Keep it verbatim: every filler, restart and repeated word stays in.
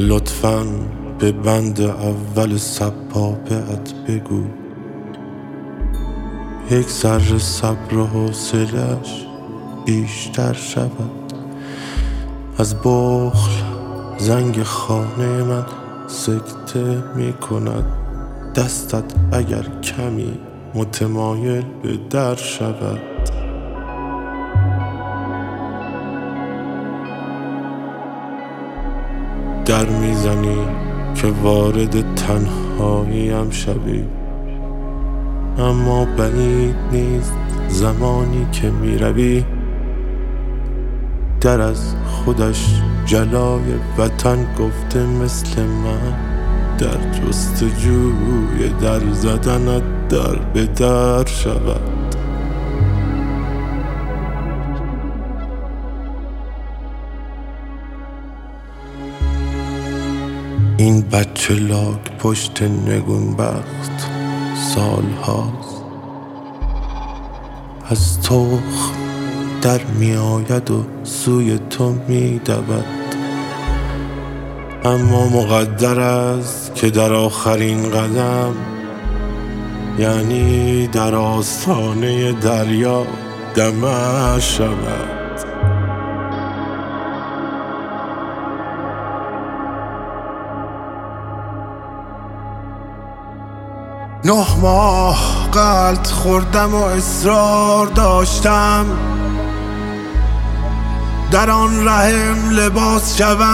لطفاً به بند اول سبابه‌ات بگو یک ذره صبر و حوصله‌اش بیشتر شود. از بخل زنگ خانه من سکته می کند، دستت اگر کمی متمایل به در شود. در میزنی که وارد تنهاییم شوی، اما بعید نیست زمانی که می روی در از خودش جلای وطن گفته مثل من، در جستجوی در زدنت در به در شود. این بچه لاک پشت نگونبخت سال هاست از تخم در می آید و سوی تو می دود، اما مقدر است که در آخرین قدم، یعنی در آستانه دریا، دمر شود. نه ماه غلط خوردم و اصرار داشتم در آن رحم لباس شوم.